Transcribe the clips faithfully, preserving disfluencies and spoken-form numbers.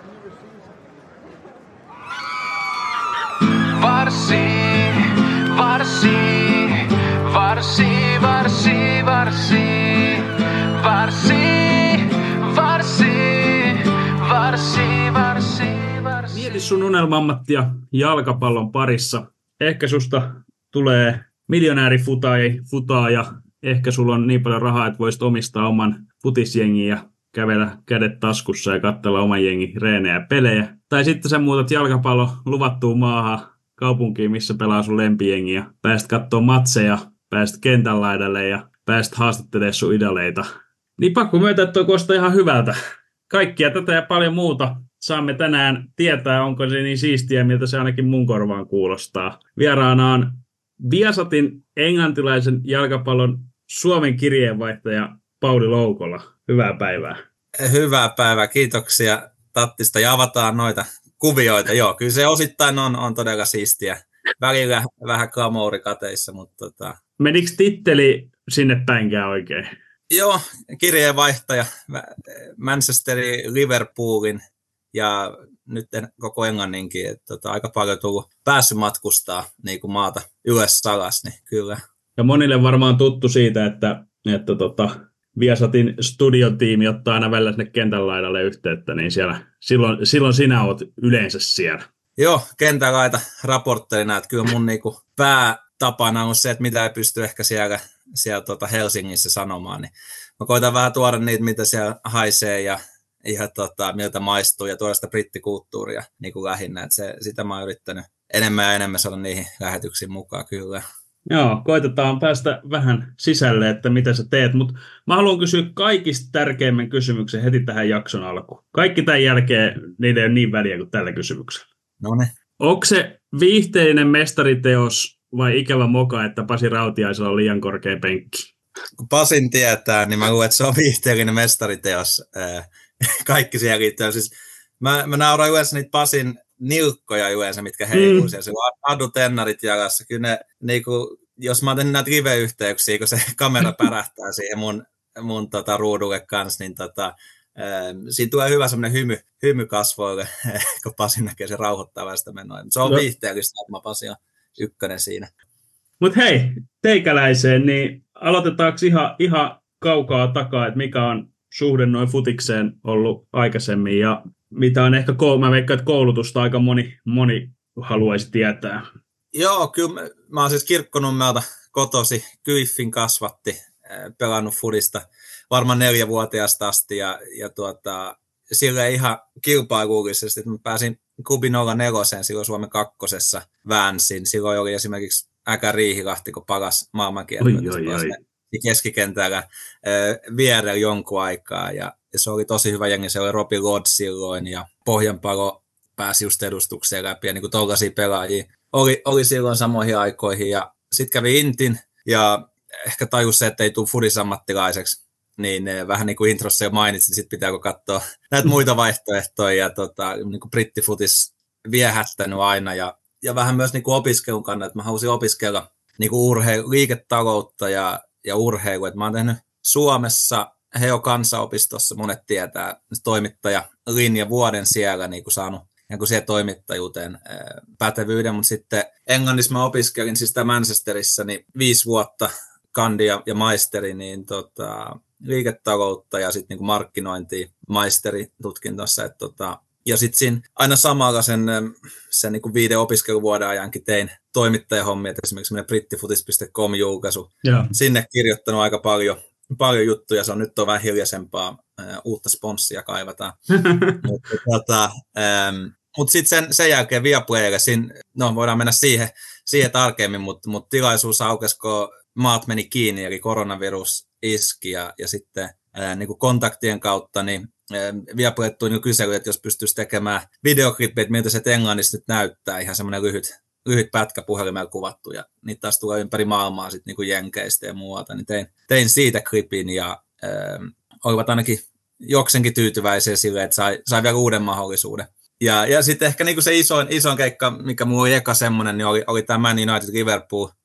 Varsi, varsi, varsi, varsi, varsi, varsi, varsi, varsi, varsi, varsi. Mieti sun unelma-ammattia jalkapallon parissa. Ehkä susta tulee miljonäärifutaaja. Ehkä sulla on niin paljon rahaa, että voisit omistaa oman futisjengin ja kävellä kädet taskussa ja katsella oman jengin reenejä ja pelejä. Tai sitten sä muutat jalkapallo luvattuun maahan, kaupunkiin, missä pelaa sun lempijengi ja pääst kattoo matseja, pääst kentän laidalle ja pääst haastattelemaan sun idoleita. Niin pakko myöntää, että toi kuulostaa ihan hyvältä. Kaikkia tätä ja paljon muuta saamme tänään tietää, onko se niin siistiä, miltä se ainakin mun korvaan kuulostaa. Vieraana on Viasatin englantilaisen jalkapallon Suomen kirjeenvaihtaja Pauli Loukola. Hyvää päivää. Hyvää päivää, kiitoksia Tattista ja avataan noita kuvioita. Joo, kyllä se osittain on, on todella siistiä. Välillä vähän glamourikateissa, mutta tota... Menikö titteli sinne päinkään oikein? Joo, kirjeenvaihtaja Manchesterin, Liverpoolin ja nyt koko Englanninkin. Että tota, aika paljon tullut päässyt matkustaa niin kuin maata ylös alas, niin kyllä. Ja monille varmaan tuttu siitä, että, että tota, Viasatin studiotiimi ottaa aina välillä sinne kentän laidalle yhteyttä, niin siellä, silloin, silloin sinä oot yleensä siellä. Joo, kentän laita raportterina, että kyllä mun niinku päätapana on se, että mitä ei pysty ehkä siellä, siellä tota Helsingissä sanomaan, niin mä koitan vähän tuoda niitä, mitä siellä haisee ja, ja tota, miltä maistuu ja tuoda sitä brittikulttuuria niin kuin lähinnä, että se, sitä mä oon yrittänyt enemmän ja enemmän saada niihin lähetyksiin mukaan kyllä. Joo, koitetaan päästä vähän sisälle, että mitä sä teet, mutta mä haluan kysyä kaikista tärkeimmän kysymyksen heti tähän jakson alkuun. Kaikki tämän jälkeen, niitä ei ole niin väliä kuin tällä kysymyksellä. Noniin. Onko se viihteellinen mestariteos vai ikävä moka, että Pasi Rautiaisella on liian korkea penkki? Kun Pasin tietää, niin mä luulen, että se on viihteellinen mestariteos. Kaikki siihen liittyy. Siis mä, mä nauran yleensä niitä Pasin nilkkoja yleensä, mitkä heiluu siellä. Se on adutennarit jalassa. Kyllä ne, niin kuin, jos mä oon tehnyt näitä live-yhteyksiä, kun se kamera pärähtää siihen mun, mun tota, ruudulle kanssa, niin tota, siinä tulee hyvä semmoinen hymy, hymy kasvoille, kun Pasi näkee se rauhoittavasta menoa. Se on no. viihteellistä, että mä Pasi on ykkönen siinä. Mutta hei, teikäläiseen, niin aloitetaanko ihan, ihan kaukaa takaa, että mikä on suhde noin futikseen ollut aikaisemmin ja mitä on ehkä, mä veikkaan, että koulutusta aika moni, moni haluaisi tietää. Joo, kyllä mä, mä oon siis Kirkkonummelta kotosi, Kyffin kasvatti, pelannut fudista varmaan neljävuotiaasta asti ja, ja tuota, silleen ihan kilpailullisesti, että mä pääsin klubi nolla neljä silloin Suomen kakkosessa väänsin. Silloin oli esimerkiksi Äkä Riihilahti, kun paras maailmankieltä keskikentällä äh, vierellä jonkun aikaa ja, ja se oli tosi hyvä jengi. Se oli Robbie Lodge silloin ja Pohjanpalo pääsi just edustukseen läpi ja niin kuin tollaisia pelaajia oli, oli silloin samoihin aikoihin ja sitten kävi Intin ja ehkä tajus se, että ei tule fudisammattilaiseksi. Niin vähän niin kuin introssa jo mainitsin, sitten pitääkö katsoa näitä muita vaihtoehtoja ja tota, niin kuin brittifutis viehättänyt aina ja, ja vähän myös niin kuin opiskelun kannalta, että mä halusin opiskella niin kuin urheilu, liiketaloutta ja, ja urheilua, että mä oon tehnyt Suomessa Heo kansanopistossa, monet tietää, toimittaja linja vuoden siellä niin kuin saanut niin kuin siihen toimittajuuteen ää, pätevyyden, mutta sitten Englannissa mä opiskelin siis tämä Manchesterissa niin viisi vuotta kandi ja, ja maisteri, niin tota, liiketaloutta ja sitten niinku markkinointia maisteritutkintossa. Et tota, ja sitten siinä aina samalla sen, sen niinku viiden opiskeluvuoden ajankin tein toimittajahommia, että esimerkiksi semmoinen brittifutis piste com-julkaisu. Yeah. Sinne kirjoittanut aika paljon, paljon juttuja, se on nyt on vähän hiljaisempaa, äh, uutta sponssia kaivataan. Mutta tota, ähm, mut sitten sen, sen jälkeen Viaplaylle, no voidaan mennä siihen, siihen tarkemmin, mutta mut tilaisuus aukesi, kun maat meni kiinni, eli koronavirus iski ja, ja sitten ää, niin kuin kontaktien kautta, niin Viaplay tuli niin kysely, että jos pystyisi tekemään videoklippejä, että miltä se Englannissa nyt näyttää, ihan semmoinen lyhyt, lyhyt pätkä puhelimella kuvattu, ja niitä taas tulee ympäri maailmaa sitten niin kuin jenkeistä ja muualta, niin tein, tein siitä klipin, ja ää, olivat ainakin jokseenkin tyytyväisiä silleen, että sai, sai vielä uuden mahdollisuuden. Ja, ja sitten ehkä niin kuin se isoin, isoin keikka, mikä mulla oli eka semmoinen, niin oli, oli tämä Man United Liverpool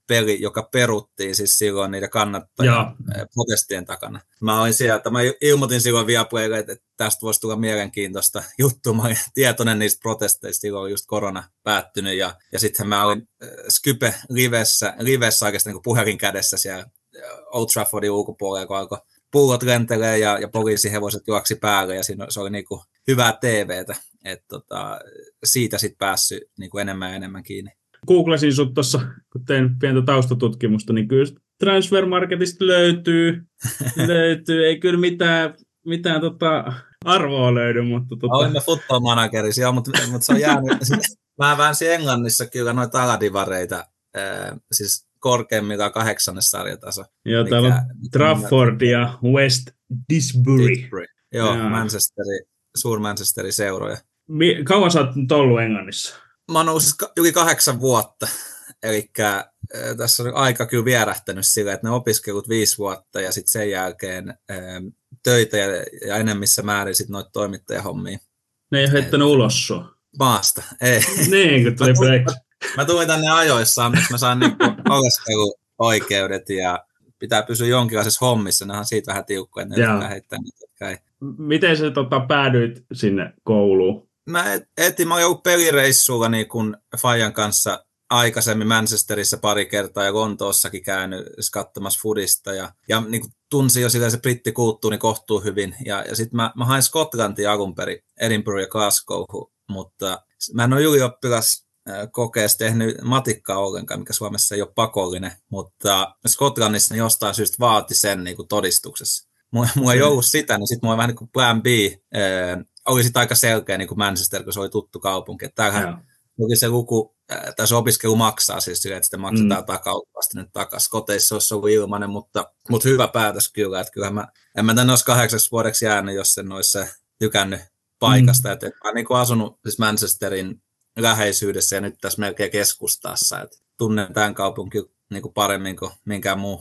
peli, joka peruttiin siis silloin niiden kannattajien protestien takana. Mä olin sieltä, mä ilmoitin silloin Viaplaylle, että tästä voisi tulla mielenkiintoista juttua. Mä olin tietoinen niistä protesteista, silloin oli just korona päättynyt ja, ja sitten mä olin Skype livessä, livessä oikeastaan niin puhelin kädessä siellä Old Traffordin ulkopuolella, kun alkoi pullot lentelee ja, ja poliisihevoset juoksi päälle ja siinä se oli niin kuin hyvää T V:tä, että tota, siitä sitten päässyt niin kuin enemmän ja enemmän kiinni. Googlasin sut tuossa, kun tein pientä taustatutkimusta, niin kyllä Transfermarketista löytyy, löytyy, ei kyllä mitään, mitään tota arvoa löydy, mutta... Tota... Olimme football managerissa, joo, mutta, mutta se on jäänyt... Mä väänsin Englannissa kyllä noita aladivareita, äh, siis korkeimmillaan kahdeksannes sarjataso. Joo, mikä, täällä on Trafford ja West Disbury. Disbury. Joo, Jaa. Manchesteri, suur Manchesterin seuroja. Mi- kauan sä oot nyt ollut Englannissa? Mä oon ollut siis yli kahdeksan vuotta, eli äh, tässä on aika kyllä vierähtänyt sillä, että ne opiskelut viisi vuotta ja sitten sen jälkeen äh, töitä ja, ja enemmissä määrin sitten noita toimittajahommia. Ne ei ole heittänyt ulos sua? Maasta, ei. Niin, kun tuli Brexit. Mä tulin tänne ajoissaan, missä mä saan niinku oleskeluoikeudet ja pitää pysyä jonkinlaisessa hommissa. Ne on siitä vähän tiukkoja, että ne pitää heittää niitä. Miten sä tota, päädyit sinne kouluun? Mä etin, mä olin ollut pelireissulla niin kun Fajan kanssa aikaisemmin Manchesterissa pari kertaa ja Lontoossakin käynyt katsomassa fudista. Ja, ja niin kun tunsin jo sillä se brittikulttuuri kohtuu hyvin. Ja, ja sitten mä, mä hain Skotlantiin alun perin, Edinburgh ja Glasgow, mutta mä en ole ylioppilas kokeessa tehnyt matikkaa ollenkaan, mikä Suomessa ei ole pakollinen, mutta Skotlannissa ne jostain syystä vaati sen niin kuin todistuksessa. Mulla, mulla ei ollut sitä, niin sitten mulla vähän niin kuin plan B äh, oli sitten aika selkeä niin kuin Manchester, kun se oli tuttu kaupunki. Tämähän oli se luku, äh, tässä opiskelu maksaa siis sillä, että sitä maksetaan mm. takautuvasti nyt takaisin. Koteissa olisi ollut ilmainen, mutta, mutta hyvä päätös kyllä, että kyllähän mä, en mä tänne olisi kahdeksaksi vuodeksi jäänyt, jos en olisi tykännyt paikasta. Mm. Että mä oon niin kuin asunut siis Manchesterin läheisyydessä ja nyt tässä melkein keskustassa. Et tunnen tämän kaupunkin niin kuin paremmin kuin minkään muu.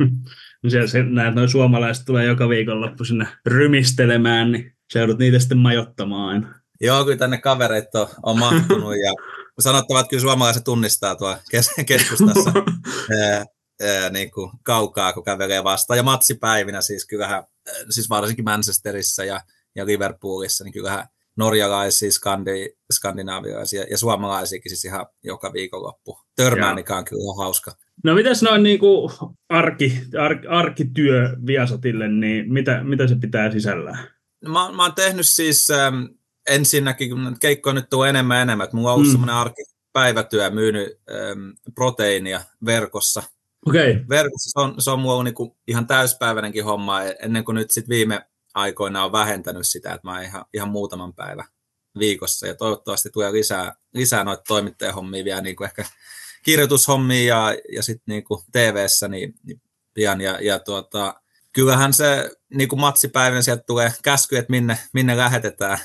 No siellä se, näet, noi suomalaiset tulee joka viikonloppu sinne rymistelemään, niin sä joudut niitä sitten majoittamaan aina. Joo, kyllä tänne kavereita on, on mahtunut ja sanottava, että kyllä suomalaiset tunnistaa tuolla kes- keskustassa ää, ää, niin kuin kaukaa, kun kävelee vastaan. Ja matsipäivinä siis kyllähän, siis varsinkin Manchesterissa ja, ja Liverpoolissa, niin kyllähän norjalaisia, skandi, skandinaavialaisia ja suomalaisiakin siis ihan joka viikonloppu. Törmäänikään on kyllä hauska. No mitäs noin niinku arki, ar, arkityö Viasatille, niin mitä, mitä se pitää sisällään? No, mä, mä oon tehnyt siis ähm, ensinnäkin, kun keikkoa nyt tulee enemmän ja enemmän, että mulla on ollut mm. semmoinen arkipäivätyö myynyt ähm, proteiinia verkossa. Okay. Verkossa se on, se on mulla ollut niinku ihan täyspäiväinenkin homma, ennen kuin nyt sit viime aikoina on vähentänyt sitä, että mä oon ihan, ihan muutaman päivän viikossa ja toivottavasti tulee lisää, lisää noita toimittajahommia vielä niin kuin ehkä kirjoitushommia ja, ja sitten niin kuin T V:ssä niin, niin pian ja, ja tuota, kyllähän se niin kuin matsipäivänä sieltä tulee käsky, että minne, minne lähetetään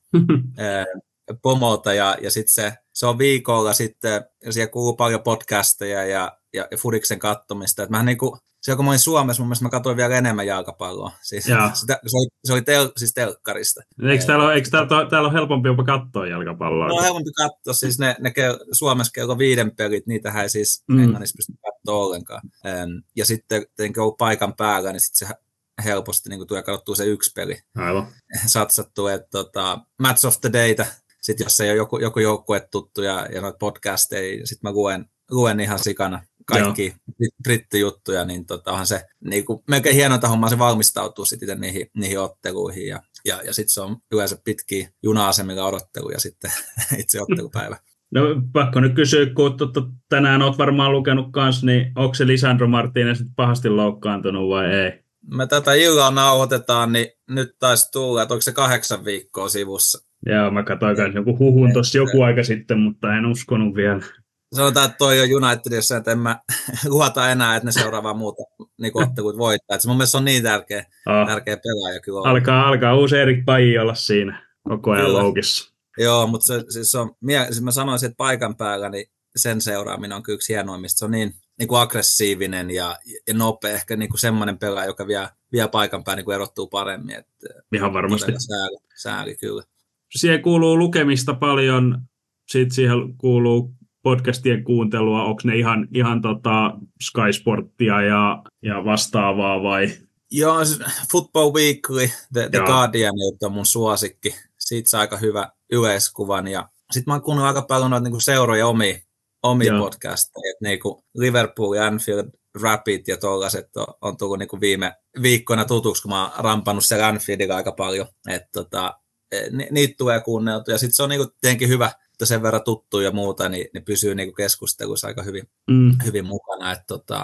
pomolta ja, ja sitten se, se on viikolla sitten, ja siellä kuuluu paljon podcasteja ja, ja, ja Fudiksen kattomista, että mä niin kuin se, kun mä olin Suomessa, mun mielestä mä katsoin vielä enemmän jalkapalloa. Siis, sitä, se oli, se oli tel, siis telkkarista. Eikö täällä ole, eikö täällä, täällä ole helpompi jopa katsoa jalkapalloa? No on helpompi katsoa. Siis ne, ne Suomessa kello viiden pelit, niitähän ei siis mm. Englannissa pysty katsoa ollenkaan. Ja sitten kun on paikan päällä, niin sitten se helposti niin tulee katsottua se yksi peli. Aivan. Satsattu, että tota, Match of the Dayta. Sitten jos ei ole joku, joku joukkue tuttu ja, ja noita podcasteja, sitten mä luen, luen ihan sikana kaikki brittijuttuja, niin tota, onhan se niin kuin, melkein hienointa hommaa se valmistautuu sitten niihin, niihin otteluihin. Ja, ja, ja sitten se on yleensä pitkiä juna-asemilla odottelu ja sitten itse ottelupäivä. No pakko nyt kysyä, kun totta, tänään olet varmaan lukenut kanssa, niin onko se Lisandro Martínez sitten pahasti loukkaantunut vai ei? Me tätä illaa nauhoitetaan, niin nyt taisi tulla, että onko se kahdeksan viikkoa sivussa. Joo, mä katsoin kanssa joku huhun tuossa joku aika sitten, mutta en uskonut vielä. Sanotaan, että toi on Unitedissa, että en mä luota enää, että ne seuraavaa muuta niin ottelut voittaa. Että se mun mielestä on niin tärkeä, oh. tärkeä pelaaja kyllä. Alkaa, alkaa uusi Erik Bailly olla siinä koko ajan kyllä loukissa. Joo, mutta se, siis on, siis mä sanoisin, että paikan päällä niin sen seuraaminen on kyllä yksi hienoimmista. Se on niin, niin kuin aggressiivinen ja, ja nopea, ehkä niin kuin semmoinen pelaaja, joka vie, vie paikan päällä niin kuin erottuu paremmin. Että ihan varmasti. Sääli, sääli kyllä. Siihen kuuluu lukemista paljon, sitten siihen kuuluu podcastien kuuntelua? Onko ne ihan, ihan tota Sky Sporttia ja, ja vastaavaa vai? Joo, Football Weekly, The, The Guardian on mun suosikki. Siitä saa aika hyvä yleiskuvan. Ja sitten mä oon kuunnellut aika paljon noita niinku seuroja omia, omia podcasteja. Niinku Liverpool, Anfield, Rapid ja tollaiset on, on tullut niinku viime viikkoina tutuksi, kun mä oon rampannut siellä Anfieldilla aika paljon. Et tota, ni, niitä tulee kuunneltu. Ja sitten se on niinku tietenkin hyvä, että sen verran tuttu ja muuta, niin ne pysyy niinku keskustelussa aika hyvin, mm. hyvin mukana. Et tota,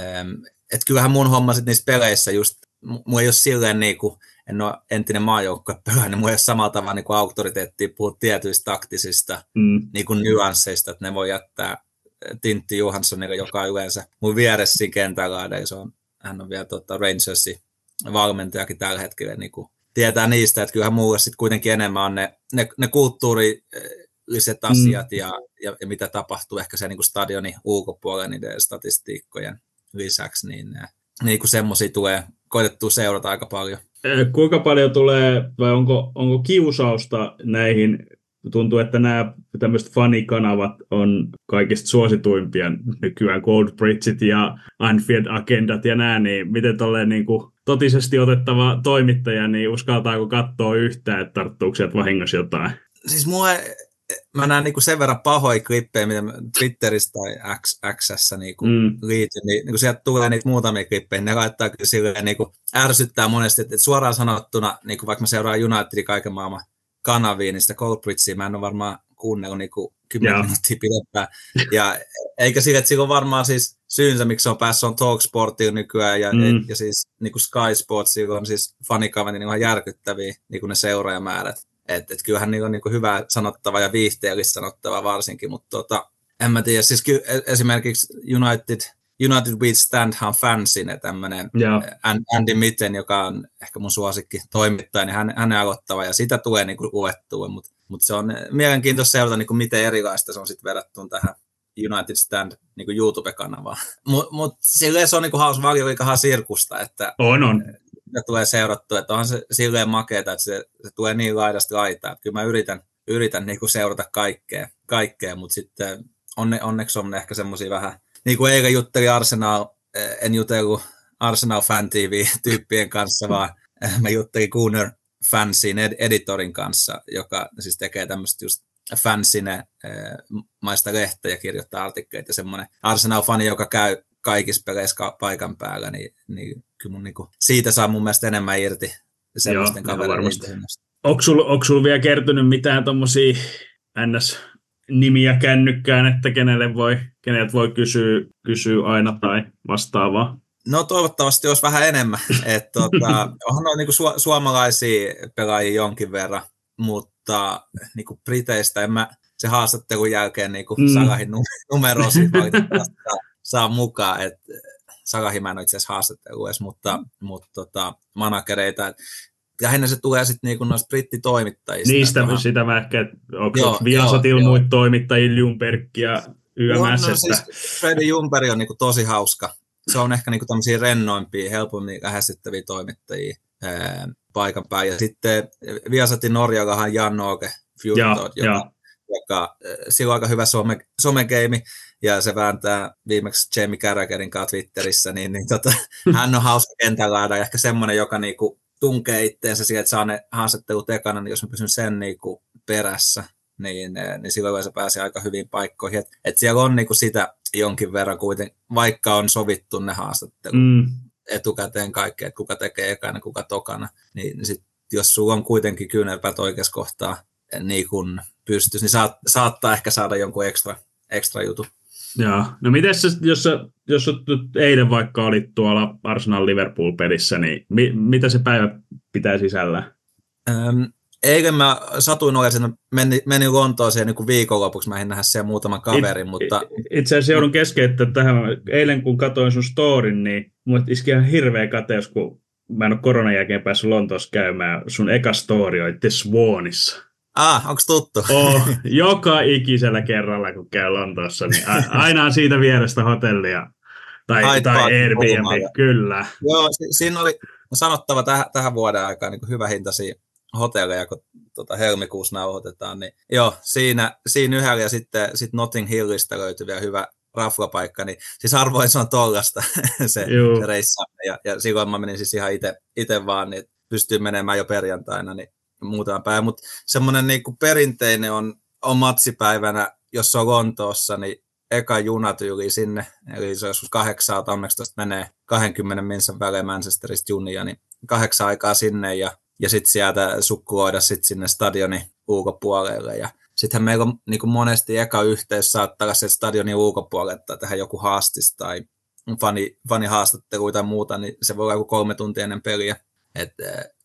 et kyllähän mun homma sit niissä peleissä just, mulla ei ole silleen niinku, en ole entinen maajoukkuepelaaja, niin mulla ei ole samalla tavalla niinku auktoriteettia puhua tietyistä taktisista mm. niinku nyansseista, että ne voi jättää Tintti Johanssonille, joka on yleensä mun vieressä siinä kentällä, eli se on, hän on vielä tota, Rangersin valmentajakin tällä hetkellä, niin kuin tietää niistä, että kyllähän mulle sitten kuitenkin enemmän on ne, ne, ne kulttuurilliset asiat mm. ja, ja, ja mitä tapahtuu ehkä se niin kuin stadionin ulkopuolella niiden statistiikkojen lisäksi, niin, niin kuin semmoisia tulee koitettua seurata aika paljon. Kuinka paljon tulee, vai onko, onko kiusausta näihin? Tuntuu, että nämä tämmöiset fanikanavat on kaikista suosituimpia nykyään, Gold Bridget ja Anfield Agendat ja nämä, niin miten tolleen niin kuin totisesti otettava toimittaja, niin uskaltaako katsoa yhtään, että tarttuuko sieltä vahingossa jotain? Siis mulle, mä näen niin sen verran pahoja klippejä, mitä Twitterissä tai X, X:ssä niin mm. liityn, niin, niin sieltä tulee niitä muutamia klippejä, ne laittaa kyllä silleen, niin kuin ärsyttää monesti, että suoraan sanottuna, niin vaikka mä seuraan Unitedin kaiken maailman kanaviin, niin sitä Goldbridgea mä en ole varmaan kuunnellut niin kymmenen minuuttia pidempään. Ja eikä sille, että sillä on varmaan siis syynsä, miksi se on päässyt on TalkSportilla nykyään, ja, mm. ja siis niin kuin Sky Sports, sillä on siis fanikavat niin ihan järkyttäviä niin kuin ne seuraajamäärät. Että et kyllähän niillä on niin kuin hyvää sanottavaa ja viihteellistä sanottavaa varsinkin, mutta tota, en mä tiedä, siis kyllä esimerkiksi United, United We Standhan fansin, tämmöinen yeah. Andy Mitten, joka on ehkä mun suosikki toimittaja, niin hän, hän on aloittava ja sitä tulee niin kuin luettua, mutta mut se on mielenkiintoista seurata, niin kuin miten erilaista se on sitten verrattuna tähän United Stand niin kuin YouTube-kanavaan. Mutta mut, silleen se on niin kuin hauska valioikahan sirkusta, että on, on. Ne tulee seurattua, että onhan se silleen makeeta, että se, se tulee niin laidasta laitaa, että kyllä mä yritän, yritän niin kuin seurata kaikkea, kaikkea mutta sitten onne, onneksi on ehkä semmoisia vähän, niin kuin eilen juttelin Arsenal, en jutellut Arsenal Fan T V-tyyppien kanssa, vaan mä juttelin Gunnar Fansin editorin kanssa, joka siis tekee tämmöistä just fansine maista lehteä ja kirjoittaa artikkeleita ja semmoinen Arsenal-fani, joka käy kaikissa peleissä paikan päällä, niin, niin kyllä mun niinku, siitä saa mun mielestä enemmän irti semmoisten kavereiden. Onko sulla sul vielä kertynyt mitään tommosia ns-nimiä kännykkään, että kenelle voi, keneltä voi kysyä, kysyä aina tai vastaavaa? No toivottavasti olisi vähän enemmän. Et, tota, onhan on niinku su- suomalaisia pelaajia jonkin verran, mutta niinku Briteistä en mä se haastattelun jälkeen niinku mm. Salahin numeroa valitettavasti saa mukaan, että Salahi mä en ole itse asiassa haastattelu edes, mutta, mutta tota, managereita. Lähinnä se tulee sitten niinku noista brittitoimittajista. Niistä vähän sitä mä ehkä, onko Viasatilla muita toimittajia, Ljungberg ja Y M S? No, siis Freddie Ljungberg on niinku tosi hauska. Se on ehkä niinku tämmöisiä rennoimpia, helpommin lähestyttäviä toimittajia ää, paikan päin. Ja sitten Viasatin Norjalahan Jan Åge Fjordod, joka, joka sillä on aika hyvä some, somegeimi. Ja se vääntää viimeksi Jamie Carragherin kanssa Twitterissä, niin, niin tota, hän on hauska kentällä ja ehkä semmoinen, joka niinku tunkee itteensä siihen, että saa ne haastattelut ekana, niin jos mä pysyn sen niinku perässä, niin, niin silloin se pääsee aika hyviin paikkoihin. Et, et siellä on niinku sitä jonkin verran kuitenkin, vaikka on sovittu ne haastattelut mm. etukäteen kaikkea, että kuka tekee ekana, kuka tokana, niin, niin sit, jos sulla on kuitenkin kyynärpäät oikeassa kohtaa niin kun pystyisi, niin saat, saattaa ehkä saada jonkun ekstra, ekstra jutun. Joo. No miten sä, jos sä, jos sä eilen vaikka olit tuolla Arsenal-Liverpool-pelissä, niin mi, mitä se päivä pitää sisällään? Öm, eilen mä satuin olemaan, menin, menin Lontooseen niin viikonlopuksi, mä en nähdä siellä muutaman kaverin, It, mutta... Itse asiassa joudun keskeyttämään tähän. Eilen kun katsoin sun storin, niin mulle iski ihan hirveä kateus, kun mä en ole koronan jälkeen päässyt Lontoossa käymään. Sun eka story oli The Swanissa. Ah, onko tuttu? Oh, joka ikisellä kerralla, kun käy Lontoossa, niin aina on siitä vierestä hotellia tai, tai Airbnb, kyllä. Joo, si- siinä oli sanottava täh- tähän vuoden aikaan niin hyvä hintaisia hotelleja, kun tota, helmikuussa nauhoitetaan, niin joo, siinä, siinä yhdellä ja sitten sit Notting Hillistä löytyi vielä hyvä raflapaikka, niin siis harvoin se on tollasta se, se reissaaminen, ja, ja silloin mä menin siis ihan itse vaan, niin pystyy menemään jo perjantaina, niin muutaman päivän, mutta semmoinen niin kuin perinteinen on, on matsipäivänä, jos se on Lontoossa, niin eka junatyyli sinne, eli se joskus kahdeksalta, onneksi tuosta menee kahdenkymmenen minsan välein Manchesterista junia, niin kahdeksan aikaa sinne, ja, ja sitten sieltä sukkuloida sit sinne stadionin ulkopuolelle, ja sittenhän meillä on niin kuin monesti eka yhteys saattaa se stadionin ulkopuolelta tehdä joku haastis tai fani, fanihaastattelu tai muuta, niin se voi olla joku kolme tuntia ennen peliä, että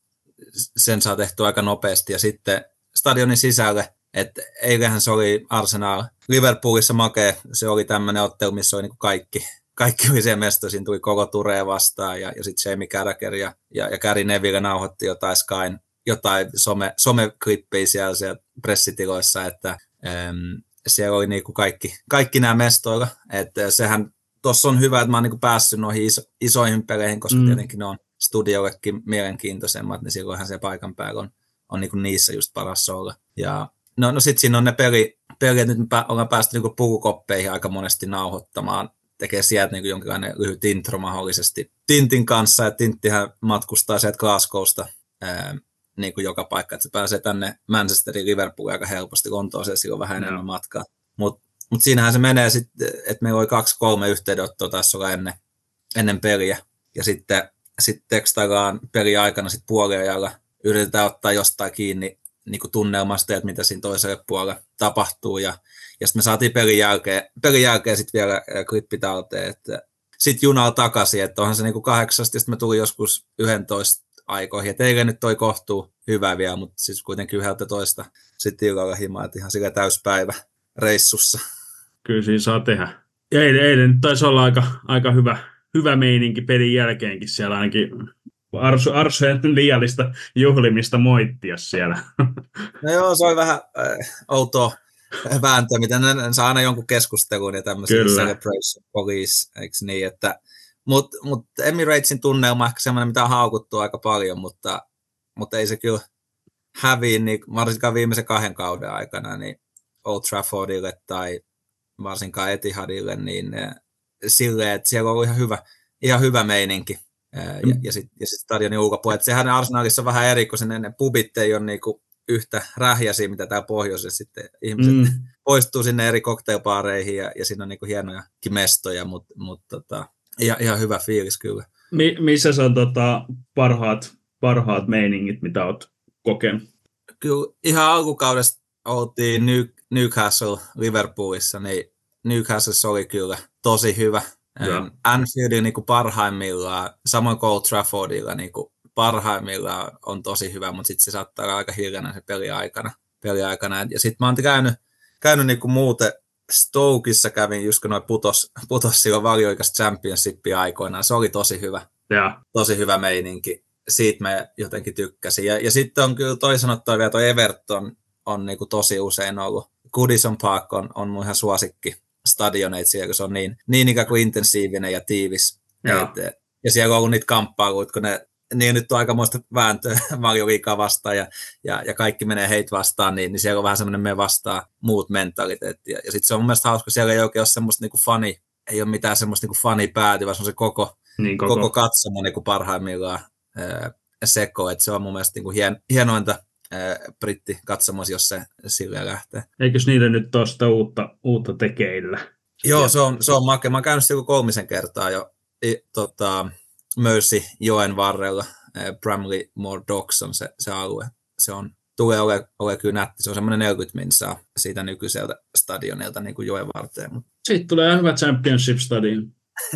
sen saa tehtyä aika nopeasti, ja sitten stadionin sisälle, että eilähän se oli Arsenal Liverpoolissa makea, se oli tämmöinen ottelu, missä oli niin kuin kaikki, kaikki oli siellä mesto, siinä tuli koko Tureen vastaan, ja, ja sitten Jamie Carragher ja, ja, ja Gary Neville nauhoitti jotain Skyn, jotain some, some-klippejä siellä, siellä pressitiloissa, että äm, siellä oli niin kuin kaikki, kaikki nämä mestoilla, että sehän tuossa on hyvä, että mä oon niin kuin päässyt noihin iso, isoihin peleihin, koska mm. tietenkin ne on studiollekin mielenkiintoisemmat, niin silloinhan se paikan päällä on, on niin kuin niissä just paras olla. Ja no, no sitten siinä on ne peli, peli että nyt me ollaan päästy niin kuin pukukoppeihin aika monesti nauhoittamaan, tekee sieltä niin kuin jonkinlainen lyhyt intro mahdollisesti Tintin kanssa, ja Tinttihän matkustaa sieltä Glasgowsta ää, niin kuin joka paikka, että se pääsee tänne Manchesterin Liverpooliin aika helposti, Lontooseen silloin vähän enemmän no. matkaa. Mutta mut siinähän se menee sitten, että meillä oli kaksi kolme yhteydenottoa taas olla ennen, ennen peliä, ja sitten sitten tekstaillaan pelin aikana sit puoliajalla, yritetään ottaa jostain kiinni niin kuin tunnelmasta, että mitä siinä toiselle puolelle tapahtuu, ja, ja sitten me saatiin pelin jälkeen, pelin jälkeen sitten vielä klippi talteen, että sitten junalla takaisin, että onhan se niin kuin kahdeksasta, ja sitten me tuli joskus yhdentoista aikoihin, että eikä nyt toi kohtuu hyvä vielä, mutta siis kuitenkin yhdeltä toista sitten illalla himaa, että ihan sillä täyspäivä reissussa. Kyllä siinä saa tehdä. Ja eilen, eilen nyt taisi olla aika, aika hyvä, hyvä meininki pelin jälkeenkin siellä ainakin Arsu, Arsujen liiallista juhlimista moittia siellä. No joo, se oli vähän äh, outoa vääntöä, miten ne saa aina jonkun keskustelun ja tämmöisen celebration police, eikö niin, että mutta mut Emiratesin tunnelma on ehkä semmoinen, mitä on haukuttu aika paljon, mutta, mutta ei se kyllä häviä, niin varsinkaan viimeisen kahden kauden aikana, niin Old Traffordille tai varsinkaan Etihadille, niin silleen, että siellä on ollut ihan hyvä, ihan hyvä meininki. Ja, ja sitten sit stadionin ulkopuolella. Sehän Arsenalissa on vähän eri, kun ne, ne pubit ei ole niinku yhtä rähjäisiä, mitä täällä pohjoisessa. Sitten ihmiset mm. poistuu sinne eri cocktailbaareihin ja, ja siinä on niinku hienojakin mestoja, mutta mut, tota, ihan, ihan hyvä fiilis kyllä. Mi- missä se on tota, parhaat, parhaat meiningit, mitä olet kokenut? Kyllä ihan alkukaudesta oltiin New, Newcastle Liverpoolissa, niin Newcastlessa oli kyllä tosi hyvä. Ja. Anfieldin niin kuin parhaimmillaan, samoin kuin Old Traffordilla niin kuin parhaimmillaan on tosi hyvä, mutta sitten se saattaa olla aika hiljainen se peliaikana. peliaikana. Ja sitten mä oon käynyt, käynyt niin kuin muuten Stokeissa, kävin just kun noin putos, putos silloin valioikas championshipia aikoinaan. Se oli tosi hyvä, ja. tosi hyvä meininki. Siitä mä jotenkin tykkäsin. Ja, ja sitten on kyllä toi sanottu vielä, toi Everton on niin kuin tosi usein ollut. Goodison Park on, on mun ihan suosikki stadioneita siellä, kun se on niin, niin ikään kuin intensiivinen ja tiivis. Et, ja siellä on ollut niitä kamppailuita, kun ne niin nyt on aikamoista vääntöä Valioliigaa vastaan ja, ja, ja kaikki menee heitä vastaan, niin, niin siellä on vähän semmoinen me vastaan muut mentaliteetti. Ja, ja sitten se on mun mielestä hauska, siellä ei oikein ole semmoista niinku fani, ei ole mitään semmoista niinku fanipääty, vaan se on se koko, niin koko. koko katsomo niinku parhaimmillaan ää, seko. Et se on mun mielestä niinku hien, hienointa britti katsomus, jos se silleen lähtee. Eikös niille nyt ole sitä uutta, uutta tekeillä? Joo, se on, se on makea. Mä oon käynyt joku kolmisen kertaa jo I, tota, Mersey joen varrella. Bramley Moor Docks on se, se alue. Se on, tulee ole, ole kyllä nätti. Se on semmoinen neljäkymmentä minsaa siitä nykyiseltä stadionilta niin kuin joen varteen. Siitä tulee hyvä championship-stadion.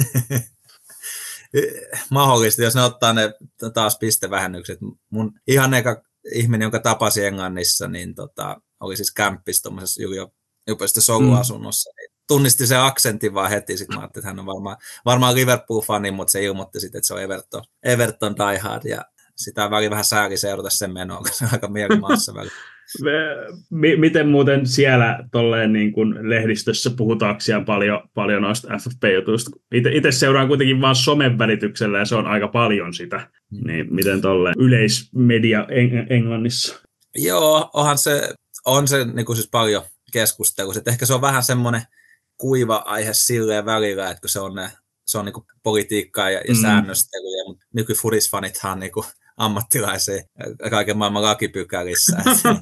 Mahdollisesti, jos ne ottaa ne taas pistevähennykset. Mun ihan eka ihminen, jonka tapasi Englannissa, niin tota, oli siis kämppis tuommoisessa yliopiston soluasunnossa. Mm. Tunnisti sen aksentin vaan heti. Sitten mä ajattelin, että hän on varmaan, varmaan Liverpool-fani, mutta se ilmoitti sitten, että se on Everton, Everton Die Hard. Ja sitä väli vähän sääli seurata sen menoa, kun se on aika mielimaassa väli. Miten muuten siellä tolleen niin kuin lehdistössä puhutaanko siellä paljon, paljon noista F F P-jutuista? Itse seuraan kuitenkin vaan somen välityksellä ja se on aika paljon sitä. Mm. Niin miten tolleen yleismedia Eng- Englannissa? Joo, onhan se, on se niin kuin siis paljon keskustelua. Ehkä se on vähän semmoinen kuiva aihe silleen välillä, että kun se on, se on niin kuin politiikkaa ja, ja mm. säännöstelyä, mutta nykyfudisfanithan on niin kuin ammattilaisia kaiken maailman lakipykälissä.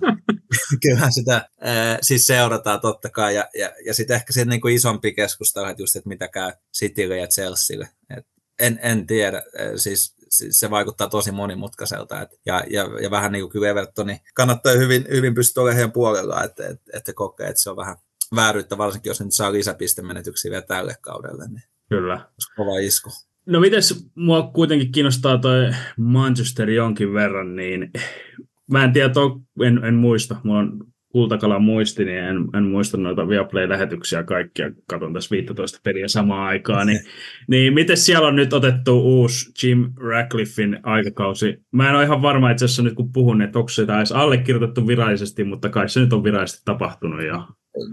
Kyllähän sitä äh, siis seurataan totta kai, ja, ja, ja sitten ehkä se niin kuin isompi keskustelu, että just, että mitä käy Citylle ja Chelsealle. Et en, en tiedä, siis, siis se vaikuttaa tosi monimutkaiselta, et, ja, ja, ja vähän niin kuin kyllä Evertoni kannattaa hyvin, hyvin pystyä olemaan heidän puolellaan, että et, et kokee, että se on vähän vääryyttä, varsinkin jos nyt saa lisäpistemenetyksiä vielä tälle kaudelle, niin kyllä. Olisi kova isku. No mites mua kuitenkin kiinnostaa toi Manchester jonkin verran, niin mä en tiedä, en, en muista, mulla on kultakalan muisti, niin en, en muista noita Viaplay-lähetyksiä kaikkia, katson tässä viisitoista peliä samaan aikaan, niin, niin miten siellä on nyt otettu uusi Jim Ratcliffin aikakausi? Mä en ole ihan varma itse asiassa nyt kun puhun, että onko se edes allekirjoitettu virallisesti, mutta kai se nyt on virallisesti tapahtunut jo.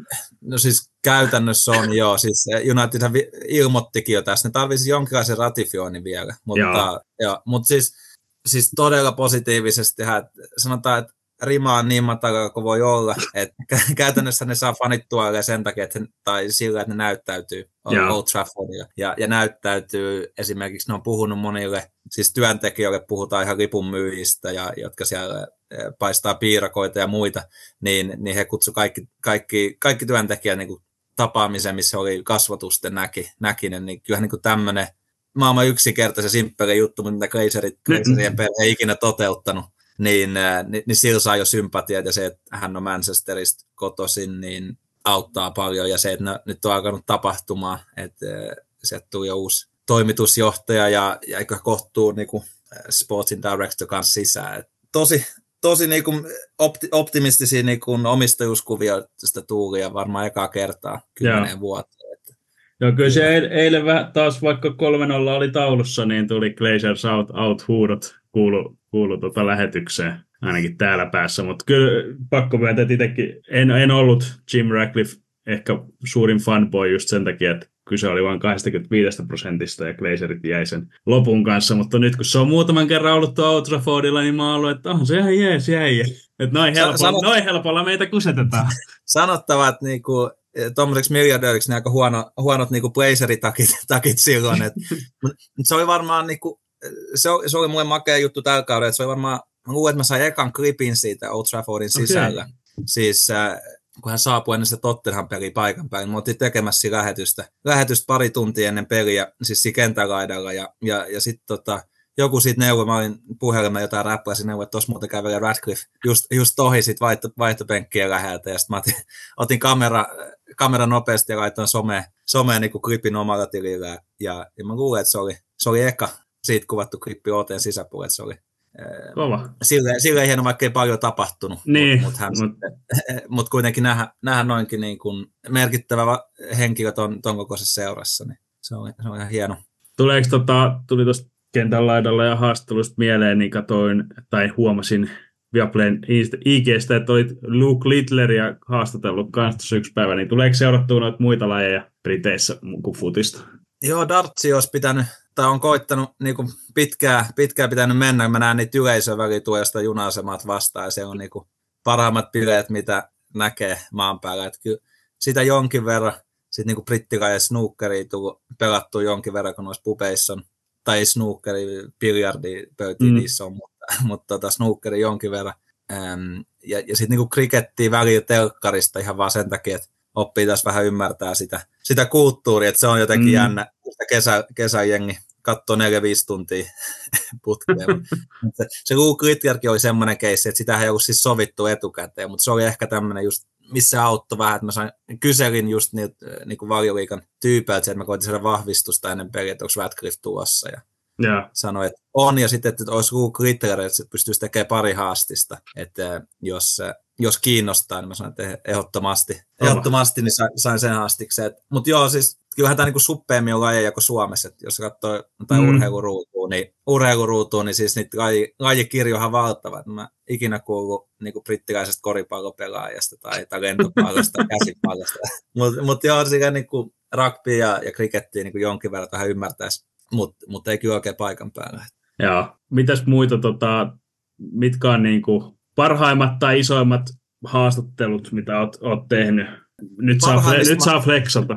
No siis käytännössä on joo, siis Unitedhan ilmoittikin jo tässä, ne tarvitsisi jonkinlaisen ratifioinnin vielä, mutta, joo. Joo, mutta siis, siis todella positiivisesti, että sanotaan, että rima on niin matala kuin voi olla, että käytännössä ne saa fanittua sen takia, että, tai sillä, että ne näyttäytyy Old Traffordilla. Ja, ja näyttäytyy esimerkiksi, ne on puhunut monille, siis työntekijöille puhutaan ihan lipunmyyjistä, ja, jotka siellä paistaa piirakoita ja muita, niin, niin he kutsu kaikki, kaikki, kaikki työntekijät niin kuin tapaamiseen, missä oli kasvatusten näki, näkinen, niin kyllähän niin kuin tämmöinen maailman yksinkertaisen simppeli juttu, mitä Glazerien perhe ei ikinä toteuttanut, niin, niin, niin sillä saa jo sympatiat, ja se, että hän on Manchesterista kotoisin, niin auttaa paljon, ja se, että ne, nyt on alkanut tapahtumaan, että sieltä tuli jo uusi toimitusjohtaja, ja, ja eikä kohtuu niin kuin Sporting Director kanssa sisään. Et tosi tosi niin kuin opti, optimistisia niin kuin omistajuuskuvia sitä tuulia varmaan ekaa kertaa kymmeneen vuoteen. Joo, kyllä se eilen taas vaikka kolme nolla oli taulussa, niin tuli Glazers out, out huudot kuulu, kuulu tuota lähetykseen, ainakin täällä päässä, mutta kyllä pakko myöntää, että itsekin en, en ollut Jim Ratcliffe ehkä suurin fanboy just sen takia, että kyse oli vain kaksikymmentäviisi prosentista ja Glazerit jäi sen lopun kanssa, mutta nyt kun se on muutaman kerran ollut tuo Old Traffordilla, niin mä oon ollut, että on se ihan jees jäi. Että noin helpolla, Sanot... noin helpolla meitä kusetetaan. Sanottava, että niinku, tuommoiseksi miljardööriksi ne aika huono, huonot niinku blazeritakit takit silloin. Et, se oli varmaan, niinku, se, oli, se oli mulle makea juttu tällä kaudella, että se oli varmaan, mä luulen, että mä sain ekan klipin siitä Old Traffordin sisällä. Okay. Siis äh, kun hän saapui ennen sitä Tottenham-peliä paikan päälle, me oltiin tekemässä lähetystä, lähetystä pari tuntia ennen peliä, siis siinä kentälaidalla, ja, ja, ja sitten tota, joku siitä neuvoi, mä olin puhelimella jotain räppäisin neuvoi, että tuossa muuten kävelee Ratcliffe just, just ohi sit vaihto, vaihtopenkkien läheltä, ja sitten mä otin, otin kamera, kamera nopeasti ja laitoin someen, someen niin kuin klipin omalla tilillä, ja, ja mä luulen, että se oli, se oli eka siitä kuvattu klippi Oteen sisäpuolella, että se oli kova. Silleen, silleen hieno, vaikka ei paljon tapahtunut, niin, mutta mut, mut, mut kuitenkin nähdä, nähdä noinkin niin kuin merkittävä henkilö ton, ton kokoisessa seurassa, niin se on, se on ihan hieno. Tuleeko tota, tuli tuosta kentän laidalla ja haastattelusta mieleen, niin katoin tai huomasin Viaplayn I G:stä, että olit Luke Littleria haastatellut kanssa yksi päivä, niin tuleeko seurattua noita muita lajeja Briteissä kuin futista? Joo, dartsi olisi pitänyt, tai on koittanut niin kuin pitkään, pitkään pitänyt mennä. Mä näen niitä yleisövälituesta juna-asemat vastaan, ja se on niin kuin parhaimmat bileet, mitä näkee maan päällä. Että kyllä sitä jonkin verran, sitten niin kuin brittilainen snookeria tullut pelattua jonkin verran, kun noissa pubeissa on, tai snookeri, biljardipöytiä mm. niissä on, mutta, mutta tota, snookeri jonkin verran. Ähm, ja ja sitten niin krikettiä välillä telkkarista ihan vaan sen takia, että oppii taas vähän ymmärtää sitä, sitä kulttuuria, että se on jotenkin mm. jännä, että kesä, kesäjengi katsoo neljä viisi tuntia putkeen. se se Luke Littlerkin oli semmoinen keissi, että sitähän ei ollut siis sovittu etukäteen, mutta se oli ehkä tämmöinen just, missä auttoi vähän, että mä sain, kyselin just niiltä niin kuin Valioliigan tyypeiltä, että mä koitin saada vahvistusta ennen peliä, että onko Ratcliffe tuossa, ja yeah. Sanoin, että on, ja sitten, että olisi Luke Littler, että se pystyisi tekemään pari haastista, että jos, jos kiinnostaa, niin mä sanoin, että ehdottomasti, ehdottomasti niin sain, sain sen haastikseen. Mutta joo, siis kyllähän tämä niin suppeemmin on lajeja kuin Suomessa, että jos katsoo jotain mm. urheiluruutua, niin, urheiluruutua, niin siis niitä laji, lajikirjoja on valtava. Mä ikinä kuullut niin brittiläisestä koripallopelaajasta tai, tai lentopallosta tai käsipallosta. Mutta mut joo, siinä niin rugby ja, ja krikettiä niin jonkin verran vähän ymmärtäisi, mutta mut ei kyllä oikein paikan päällä. Joo. Mitäs muita, tota, mitkä on niin kuin parhaimmat tai isoimmat haastattelut, mitä oot, oot tehnyt? Nyt saa, fle, nyt saa flexata.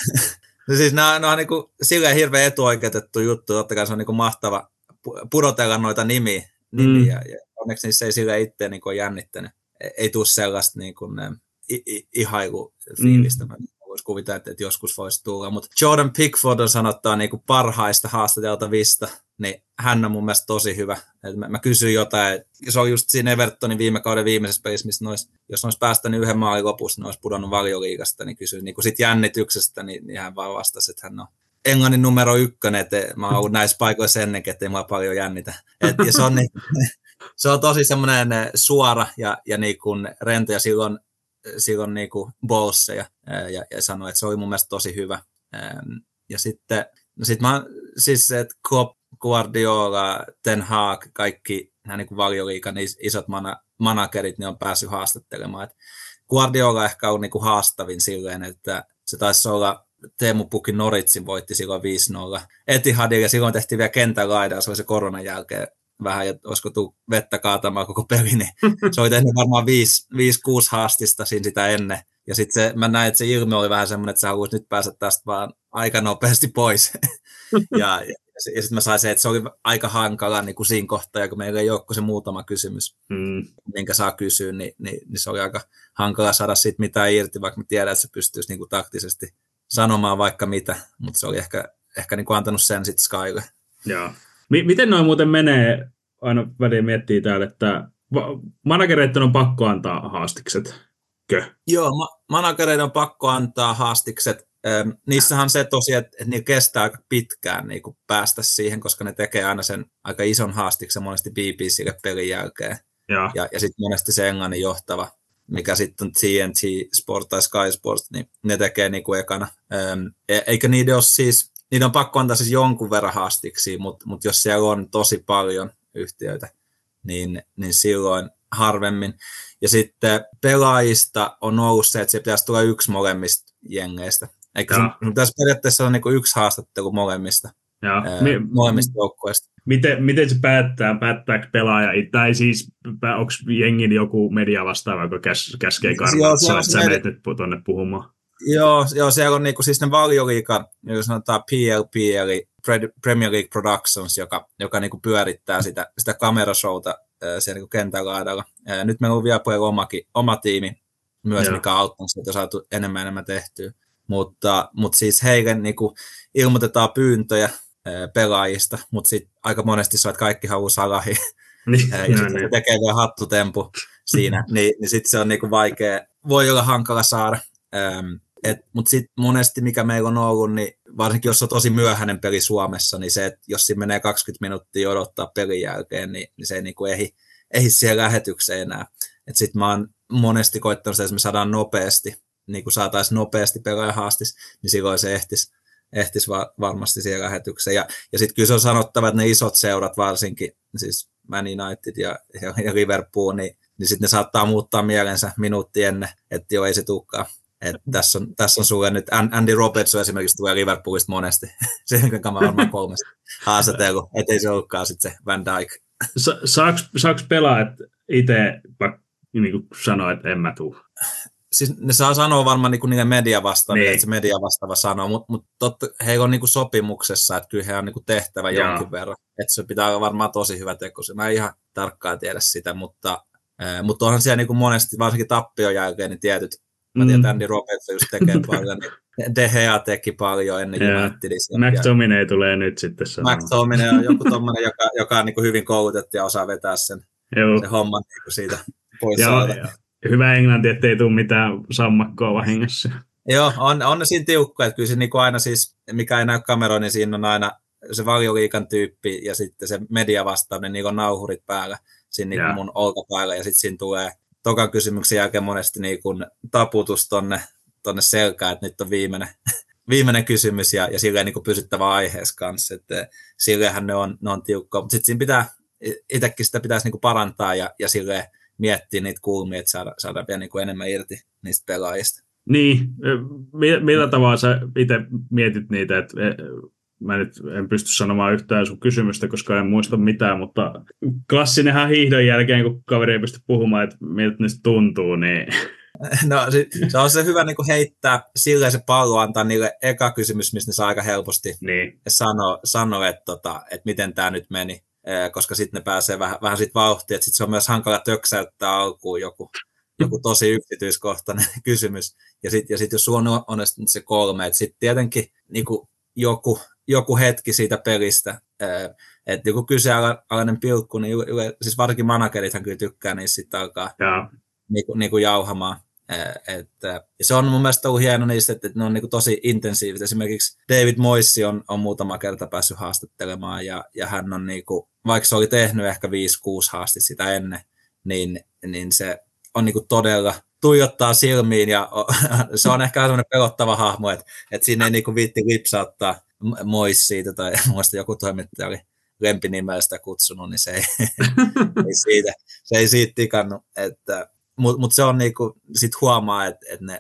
No siis nämä, nämä on niin kuin silleen hirveän etuoikeutettu juttu, totta kai se on niin kuin mahtava pudotella noita nimiä, nimiä mm. ja, ja onneksi niissä ei silleen itse niin kuin jännittänyt. Ei tule sellaista niin kuin, i, i, ihailufiilistä, mm. voisi kuvitella, että, että joskus voisi tulla, mutta Jordan Pickford on sanottaa niin kuin parhaista haastateltavista, niin hän on mun mielestä tosi hyvä. Et mä, mä kysyin jotain, se on just siinä Evertonin viime kauden viimeisessä pelissä, missä nois, jos olisi päästänyt yhden maalin lopussa, niin olisi pudonnut Valioliigasta, niin kysyin niin sit jännityksestä, niin, niin hän vaan vastasi, että hän on Englannin numero ykkönen, että mä oon ollut näissä paikoissa ennenkin, ettei mua paljon jännitä. Et, ja se on, niin, se on tosi semmoinen suora ja, ja niin kuin rento, ja silloin, silloin niin kuin bolseja, ja, ja sanoi, että se oli mun mielestä tosi hyvä. Ja sitten, no sit mä siis, että Klopp, Guardiola, Ten Hag, kaikki nämä niin kuin Valioliigan isot mana, managerit, ne on päässyt haastattelemaan. Et Guardiola ehkä on niin kuin haastavin silleen, että se taisi olla Teemu Pukki Norwichin voitti silloin viisi nolla. Etihadilla ja silloin tehtiin vielä kentän laidaa, se oli se koronan jälkeen vähän, ja olisiko tuu vettä kaatamaan koko peli, niin se oli tehnyt varmaan viisi kuusi haastista siinä sitä ennen. Ja sitten mä näin, että se ilme oli vähän semmoinen, että sä haluaisit nyt päästä tästä vaan aika nopeasti pois. ja, ja, ja sitten mä sain se, että se oli aika hankala niin kuin siinä kohtaa, kun meillä ei ole se muutama kysymys, mm. minkä saa kysyä, niin, niin, niin se oli aika hankala saada siitä mitään irti, vaikka mä tiedän, että se pystyisi niin kuin taktisesti sanomaan vaikka mitä, mutta se oli ehkä, ehkä niin kuin antanut sen sitten Skylle. Joo. M- miten noin muuten menee, aina väliin miettii täällä, että managereiden on pakko antaa haastikset, kö? Joo, ma- managereiden on pakko antaa haastikset. Ähm, niissähän se tosiaan, että, että niillä kestää aika pitkään niin kuin päästä siihen, koska ne tekee aina sen aika ison haastiksen monesti B B C:lle pelin jälkeen. Ja, ja, ja sitten monesti se englannin johtava, mikä sitten on T N T Sport tai Sky Sports, niin ne tekee niin kuin ekana. Ähm, eikä niiden ole siis, niiden on pakko antaa siis jonkun verran haastiksi, mutta, mutta jos siellä on tosi paljon yhtiöitä, niin, niin silloin harvemmin. Ja sitten pelaajista on ollut se, että se pitäisi tulla yksi molemmista jengeistä. Eikä sun, sun pitäisi periaatteessa olla niin kuin yksi haastattelu molemmista, ää, Mi- molemmista joukkueista. Miten, miten se päättää? Päättääkö pelaaja? Tai siis onko jengin joku media vastaava, joka käs, käskee karvatsaa, että sä menet nyt tuonne puhumaan? Joo, joo, siellä on niinku siis ne Valioliigan, jos sanotaan P L P, eli Premier League Productions, joka, joka niinku pyörittää sitä, sitä kamerashowta äh, siellä niinku kentän laidalla. Äh, nyt meillä on vielä paljon omakin, oma tiimi myös, joo, mikä on auttanut, että on saatu enemmän enemmän tehtyä. Mutta, mutta siis heille niinku ilmoitetaan pyyntöjä äh, pelaajista, mutta sitten aika monesti sä, että kaikki haluaa Salahi. Niin, ja sitten niin. Se tekee vielä hattutempu siinä, niin, niin sitten se on niinku vaikea, voi olla hankala saada. Ähm, Mutta sitten monesti, mikä meillä on ollut, niin varsinkin jos on tosi myöhäinen peli Suomessa, niin se, että jos siinä menee kaksikymmentä minuuttia odottaa pelin jälkeen, niin, niin se ei niinku ehdi, ehdi siihen lähetykseen enää. Sitten mä oon monesti koittanut sitä, että me saadaan nopeasti, niin kun saataisiin nopeasti pelaaja haastis, niin silloin se ehtisi, ehtisi va- varmasti siihen lähetykseen. Ja, ja sitten kyllä se on sanottava, että ne isot seurat varsinkin, siis Man United ja, ja, ja Liverpool, niin, niin sitten ne saattaa muuttaa mielensä minuutti ennen, että joo, ei se tulekaan. Että tässä on, tässä on sulle nyt, Andy Robertson esimerkiksi tulee Liverpoolista monesti, sen kanssa mä varmaan kolmesta haastatellut, ettei se ollutkaan sitten se Van Dijk. Sa- saaks, saaks pelaajat itse niin sanoa, että en mä tuu? Siis ne saa sanoa varmaan niin niiden mediavastaavia, niin. Että se mediavastaava sanoo, mutta mut totta, heillä on niin sopimuksessa, että kyllä he on niin tehtävä Jaa. jonkin verran. Että se pitää olla varmaan tosi hyvä teko. Mä en ihan tarkkaan tiedä sitä, mutta, äh, mutta onhan siellä niin monesti, varsinkin tappion jälkeen, niin tietyt. Mä tiedän, että Andy Robertson just tekee paljon, niin De Gea teki paljon ennen Unitedissa. McTominay tulee nyt sitten sanomaan. McTominay on joku tommoinen, joka, joka on niin hyvin koulutettu ja osaa vetää sen, sen homman niin siitä pois saada. Hyvä englanti, ettei tule mitään sammakkoa vahingossa. Joo, on, on ne siinä tiukkoja. Kyllä se niin aina siis, mikä ei näy kameroon, niin siinä on aina se Valioliigan tyyppi ja sitten se media vastaaminen, niin on nauhurit päällä siinä niin mun olkapäällä ja sitten siinä tulee tokan kysymyksen jälkeen monesti niin kuin taputus tonne, tonne selkään, että nyt on viimeinen, viimeinen kysymys ja, ja silleen niin kuin pysyttävä aiheessa kanssa. Että silleenhän ne on, ne on tiukkoja, mutta sitten siinä pitää, itsekin sitä pitäisi niin kuin parantaa ja, ja silleen miettiä niitä kulmia, että saada, saada vielä niin kuin enemmän irti niistä pelaajista. Niin, millä tavalla sä itse mietit niitä, että mä nyt en pysty sanomaan yhtään sun kysymystä, koska en muista mitään, mutta klassinenhan hiihdon jälkeen, kun kaveri ei pysty puhumaan, että miltä niistä tuntuu, niin... No se, se on se hyvä niin kuin heittää silleen se pallo, antaa niille eka kysymys, mistä ne saa aika helposti niin. sanoa, sano, että, tota, että miten tämä nyt meni, koska sitten ne pääsee vähän, vähän sit vauhtiin, että sitten se on myös hankala töksäyttää alkuun joku, joku tosi yksityiskohtainen kysymys, ja sitten ja sit jos sulla on onnistunut se kolme, että sitten tietenkin niin kuin joku, joku hetki siitä pelistä, että joku kyseenalainen pilkku, niin yle, siis varsinkin managerithan kyllä tykkää, niin sitten alkaa ja. niinku, niinku jauhamaan. Että, ja se on mun mielestä ollut hieno niistä, että ne on niinku tosi intensiivistä. Esimerkiksi David Moissi on, on muutama kerta päässyt haastattelemaan, ja, ja hän on, niinku, vaikka se oli tehnyt ehkä viisi kuusi haastit sitä ennen, niin, niin se on niinku todella tuijottaa silmiin, ja se on ehkä sellainen pelottava hahmo, että, että siinä ei niinku viitti lipsauttaa Moissi siitä, tai muista joku toimittaja oli lempinimellä sitä kutsunut, niin se ei, ei siitä, se ei siitä tikannut, että Mutta mut se on niinku, sit huomaa, että et ne,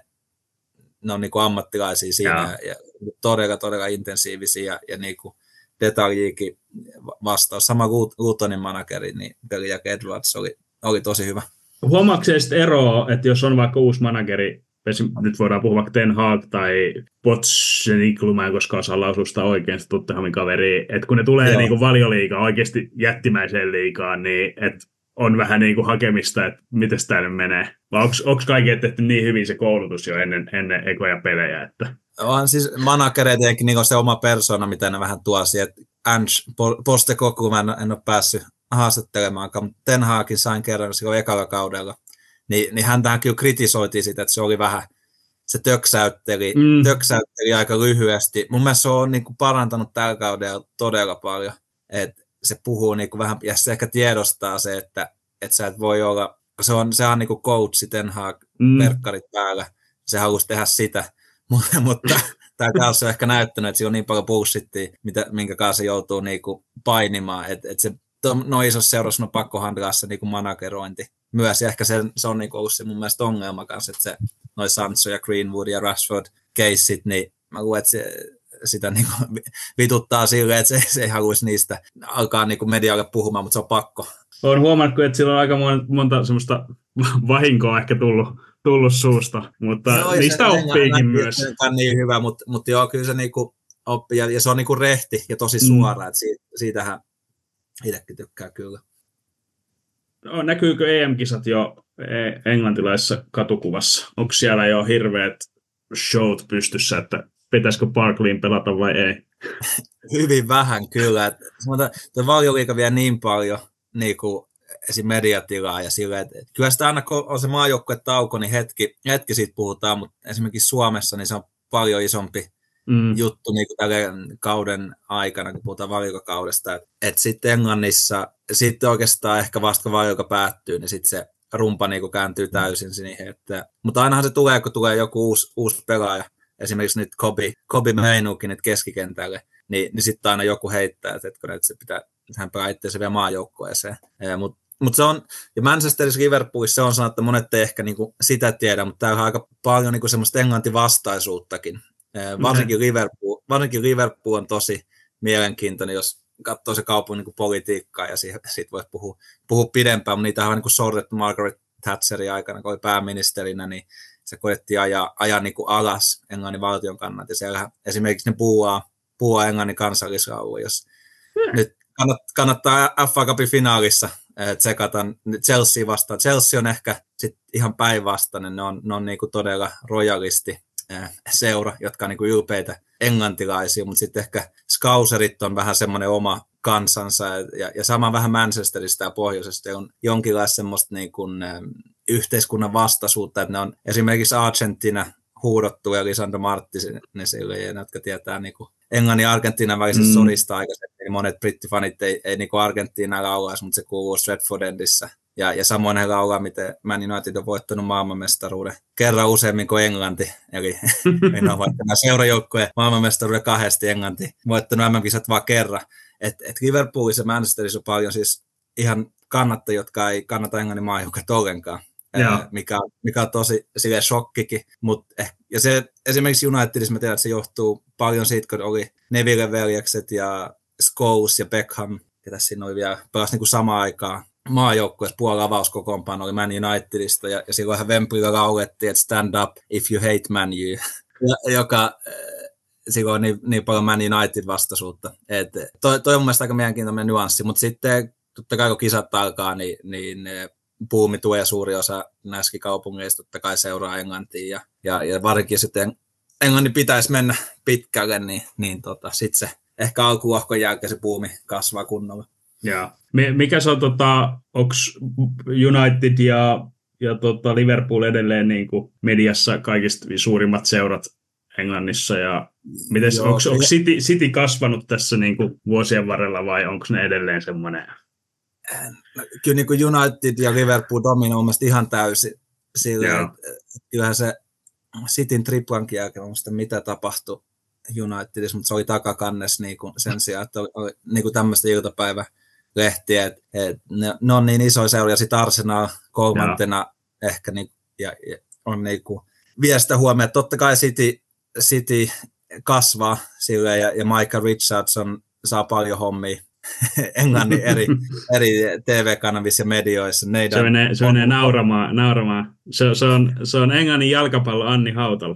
ne on niinku ammattilaisia siinä ja. Ja, ja todella, todella intensiivisiä ja, ja niinku detaljiikin vastaus. Sama Lutonin manageri, niin Billy Jack Edwards oli, oli tosi hyvä. Huomaatko sitten eroa, että jos on vaikka uusi manageri, nyt voidaan puhua vaikka Ten Hag tai Pochettino, mä en koskaan osaa lausua sitä oikein, se Tottenhamin kaveri, että kun ne tulee niinku Valioliigaan oikeasti jättimäiseen liigaan, niin että on vähän niin kuin hakemista, että miten tämä nyt menee. Vai onko kaikki tehty niin hyvin se koulutus jo ennen, ennen ekoja pelejä? Että... On siis managereita tietenkin niin se oma persona, mitä ne vähän tuo siihen. Ange Postecoglou mä en, en ole päässyt haastattelemaankaan, mutta Ten Hagin sain kerran silloin ekalla kaudella. Ni, niin häntähän kyllä kritisoitiin sitä, että se oli vähän, se töksäytteli, mm. töksäytteli aika lyhyesti. Mun mielestä se on niin kuin parantanut tällä kaudella todella paljon, että se puhuu niin kuin vähän, ja se ehkä tiedostaa se, että, että sä et voi olla, se on, se on niin kuin coachi, Ten Hag, mm. verkkarit päällä, se halusi tehdä sitä, mutta, mutta tämä kanssa on ehkä näyttänyt, että siinä on niin paljon bullshittia, mitä, minkä kanssa se joutuu niin kuin painimaan, että, että se no isossa seurassa on pakko handlaa se niin kuin managerointi myös, ja ehkä se, se on niin kuin ollut se mun mielestä ongelma kanssa, että se noi Sancho ja Greenwood ja Rashford caseit, niin mä luulen, että se sitä niin kuin vituttaa silleen, että se, se ei haluaisi niistä alkaa niin kuin medialle puhumaan, mutta se on pakko. Olen huomannut, että sillä on aika monta semmoista vahinkoa ehkä tullut, tullut suusta, mutta joo, niistä se, oppiikin myös. Se on niin hyvä, mutta, mutta joo, kyllä se niin kuin oppii, ja, ja se on niin kuin rehti ja tosi suora, mm. että siitä, siitähän itsekin tykkää kyllä. No, näkyykö E M-kisat jo englantilaisessa katukuvassa? Onko siellä jo hirveät showt pystyssä, että pitäisikö Barclayn pelata vai ei? Hyvin vähän kyllä. Tuo Valioliiga vie niin paljon niin kuin esim. Mediatilaa ja sillä, että kyllä sitä aina kun on se maajoukkuetauko, niin hetki, hetki siitä puhutaan, mutta esimerkiksi Suomessa niin se on paljon isompi mm. juttu niin kuin tällä kauden aikana, kun puhutaan Valioliigakaudesta. Että et sitten Englannissa, sitten oikeastaan ehkä vasta kun Valioliiga päättyy, niin sitten se rumpa niin kuin kääntyy täysin siihen. Että, mutta ainahan se tulee, kun tulee joku uusi, uusi pelaaja. Esimerkiksi nyt Kobe, Kobe Mainukin nyt keskikentälle, niin, niin sitten aina joku heittää, että, että se pitää, hän pelaa itseänsä vielä maajoukkueeseen. Mutta mut se on, ja Manchesterissa Liverpoolissa se on sanottu, että monet ei ehkä niinku sitä tiedä, mutta täällä on aika paljon niinku semmoista englantivastaisuuttakin. Varsinkin, okay. Liverpool, varsinkin Liverpool on tosi mielenkiintoinen, jos katsoo se kaupungin niinku politiikkaa, ja siitä, siitä voi puhua, puhua pidempään, mutta niitä on niinku sorrettu Margaret Thatcherin aikana, kun oli pääministerinä, niin se koettiin ajaa, ajaa niin kuin alas Englannin valtion kannalta. Ja siellä esimerkiksi ne puhuaa, puhuaa Englannin kansallislaulua. Jos mm. nyt kannat, kannattaa F A Cupin finaalissa tsekata Chelsea vastaan. Chelsea on ehkä sit ihan päinvastainen. Ne on, ne on niin kuin todella rojalisti seura, jotka on niin kuin ylpeitä englantilaisia, mutta sitten ehkä Scouserit on vähän semmoinen oma kansansa. Ja, ja sama vähän Manchesterista ja pohjoisesta on jonkinlaista semmoista niin kuin yhteiskunnan vastaisuutta, että ne on esimerkiksi Argentina huudottu ja Lisandro Martinezille, ja ne, jotka tietää niin kuin Englannin ja Argentiinan välisestä mm. sodista aikaisemmin, niin monet brittifanit ei, ei niin kuin Argentiinaa laulaisi, mutta se kuuluu Stratford Endissä. Ja, ja samoin he laulaa, miten Man United on voittanut maailmanmestaruuden kerran useammin kuin Englanti, eli ne on voittanut seurajoukkojen maailmanmestaruuden kahdesti, Englanti voittanut M M-kisat vaan kerran. Että et Liverpoolissa ja Manchesterissa on paljon siis ihan kannattajia, jotka ei kannata Englannin maajoukkoja ollenkaan. mikä, mikä on tosi silleen shokkikin. Mut, eh, ja se esimerkiksi Unitedissa mä tiedän, että se johtuu paljon siitä, kun oli Neville-veljekset ja Scholes ja Beckham, ketä siinä oli vielä, pelasi niin kuin samaan aikaan maajoukkueessa puolella avauskokoonpano oli Man Unitedista, ja, ja silloinhan Wembleyllä laulettiin, että stand up if you hate Man U, joka silloin on niin, niin paljon Man United-vastaisuutta. Et toi, toi on mun mielestä aika mielenkiintoinen nyanssi, mutta sitten totta kai kun kisat alkaa, niin, niin buumi tulee suuri osa näissäkin kaupungeista, totta kai seuraa Englantia, ja, ja, ja varsinkin sitten Englannin pitäisi mennä pitkälle, niin, niin tota, sitten se ehkä alkulohkon jälkeen se buumi kasvaa kunnolla. Ja. Mikä se on, tota, onko United ja, ja tota Liverpool edelleen niin kuin mediassa kaikista suurimmat seurat Englannissa, ja mites, onko, onko City, City kasvanut tässä niin kuin vuosien varrella, vai onko ne edelleen semmoinen? Kyllä niin kuin United ja Liverpool dominoi mielestäni ihan täysin. Sillä, kyllähän se Cityn triplankin jälkeen, muista mitä tapahtui Unitedissa, mutta se oli takakannes niin kuin sen sijaan, että oli, oli niin kuin tämmöistä iltapäivälehtiä, että et ne, ne on niin isoja seuria, ja sitten Arsenal kolmantena ja. ehkä niin, ja, ja on niin kuin vie sitä huomioon. Totta kai City, City kasvaa sille, ja, ja Michael Richardson saa paljon hommia Englannin eri, eri T V-kanavissa ja medioissa. Neidän se menee, se menee nauramaan. nauramaan. Se, se, on, se on Englannin jalkapallo Anni Hautala.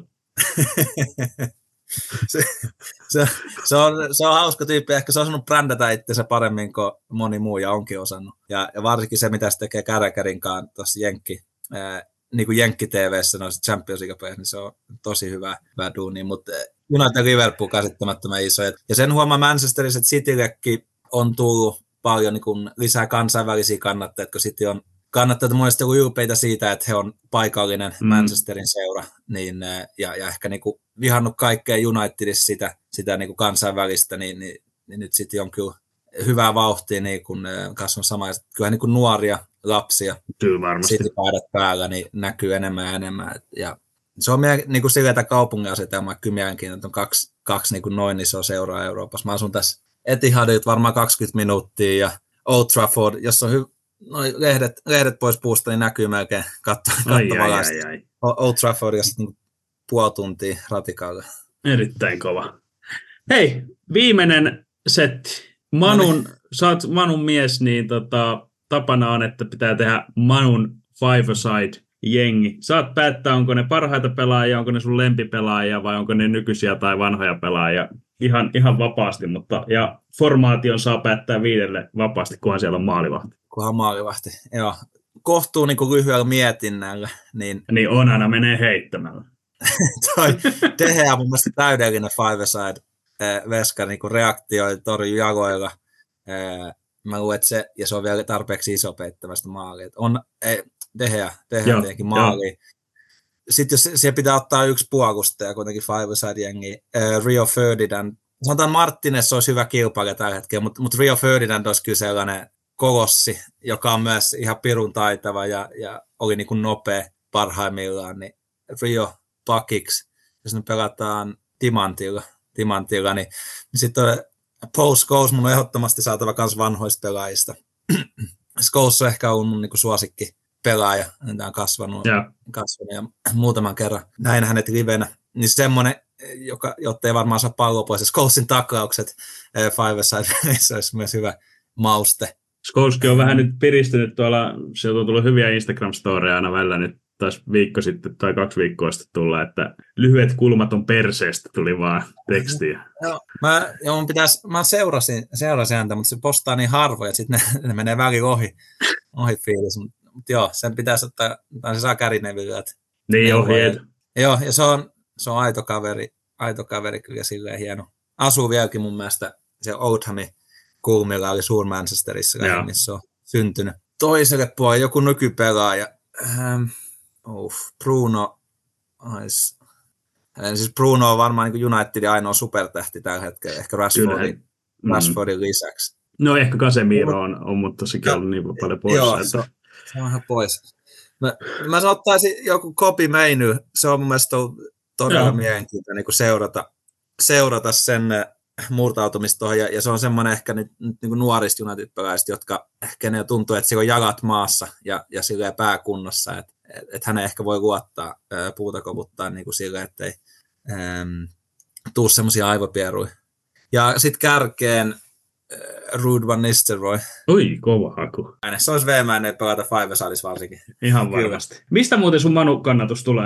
se, se, se, on, se on hauska tyyppi. Ehkä se on osannut brändätä itsensä paremmin kuin moni muu, ja onkin osannut. Ja, ja varsinkin se, mitä se tekee Carragherin tuossa Jenkki, ää, niin kuin Jenkki-T V:ssä noissa Champions League-peissä, niin se on tosi hyvä, hyvä duuni. Mutta United Liverpool käsittämättömän iso. Ja sen huomaa Manchesterissa, että Cityllekin on tullut paljon niin kuin lisää kansainvälisiä kannattajia, kun City on kannattajat monesti ollut ylpeitä siitä, että he on paikallinen mm. Manchesterin seura, niin, ja, ja ehkä niin kuin vihannut kaikkea Unitedissa sitä, sitä niin kuin kansainvälistä, niin, niin, niin nyt City on kyllä hyvää vauhtia niin kuin kasvanut samaa. Kyllä niin kuin nuoria lapsia City-paidat päällä niin näkyy enemmän ja enemmän. Ja se on niin kuin sillä, että kaupungin asetelma kyllä mielenkiintoinen, että on kaksi, kaksi niin kuin noin isoa seuraa Euroopassa. Mä asun tässä Etihadilta varmaan kaksikymmentä minuuttia, ja Old Trafford, jos on hy- noi lehdet, lehdet pois puusta, niin näkyy melkein kattavalaista. Old Trafford, jos niin puoli tuntia ratikalle. Erittäin kova. Hei, viimeinen setti. Manun, no niin. Sä oot Manun mies, niin tota, tapana on, että pitää tehdä Manun five-a-side-jengi. Saat päättää, onko ne parhaita pelaajia, onko ne sun lempipelaajia, vai onko ne nykyisiä tai vanhoja pelaajia. Ihan, ihan vapaasti, mutta ja formaation saa päättää viidelle vapaasti, kunhan siellä on maalivahti. Kunhan maalivahti, joo. Kohtuu niin kuin lyhyellä mietinnällä. Niin, niin on aina menee heittämällä. Toi De Gea mun mielestä täydellinen five-a-side äh, veska, niin kuin reaktioi, torjuu jagoilla. Äh, mä luulen, että se, ja se on vielä tarpeeksi iso peittävästä maalia. On, ei, De Gea, De Gea tietenkin maaliin. Sitten jos siellä pitää ottaa yksi puolustaja, kuitenkin five-a-side-jengi, äh, Rio Ferdinand. Sanotaan Martinez olisi hyvä kilpailija tällä hetkellä, mutta, mutta Rio Ferdinand olisi kyllä sellainen kolossi, joka on myös ihan pirun taitava ja, ja oli niin kuin nopea parhaimmillaan. Niin Rio pakiksi, jos ne pelataan Timantilla, Timantilla niin, niin sitten Paul Scholes mun on ehdottomasti saatava myös vanhoista pelaajista. Scholes on ehkä ollut mun niin kuin suosikki pelaaja, mitä on kasvanut, yeah. kasvanut ja muutaman kerran näin hänet livenä. Niin semmoinen, joka, jotta ei varmaan saa palloa pois. Scholesin taklaukset five-a-side olisi myös hyvä mauste. Scholeskin on vähän nyt piristynyt tuolla, sieltä on tullut hyviä Instagram-storeja aina välillä nyt taas viikko sitten tai kaksi viikkoa sitten tulla, että lyhyet kulmat on perseestä, tuli vaan tekstiä. Joo, mä, joo, mun pitäisi, mä seurasin, seurasin häntä, mutta se postaa niin harvoin, että sitten ne, ne menee väliin ohi, ohi fiilis. Mutta joo, sen pitäisi ottaa, tai se saa kärinevillä. Niin ohjeet. Joo, ja se on, se on aito kaveri, aito kaveri kyllä silleen hieno. Asuu vieläkin mun mielestä se Oldhamin kulmilla, oli Suur Manchesterissa, missä on syntynyt. Toiselle puolelle joku nykypelaaja, ähm, uh, Bruno, ois, siis Bruno on varmaan niin Unitedin ainoa supertähti tällä hetkellä, ehkä Rashfordin, mm. Rashfordin lisäksi. No ehkä Casemiro on, on mutta sekin on ollut niin paljon pois. Joo, että... se, on, se on ihan pois. Mä, mä ottaisin joku Kobe Mainu, se on mun mielestä todella joo. mielenkiintoinen niin seurata, seurata sen murtautumista tuohon, ja, ja se on semmoinen ehkä nyt, nyt niin kuin nuorista United-pelaajista, jotka ehkä ne tuntuu, että sillä on jalat maassa ja, ja silleen pääkunnossa, että et, et hän ehkä voi luottaa ää, puuta koputtaa niin kuin silleen, ettei äm, tuu semmoisia aivopieruja. Ja sitten kärkeen Ruud van Nistelrooy. Oi, kova haku. Se olisi veemäinen pelata Five-Sadissa varsinkin. Ihan varmasti. Kyllä. Mistä muuten sun Manu-kannatus tulee?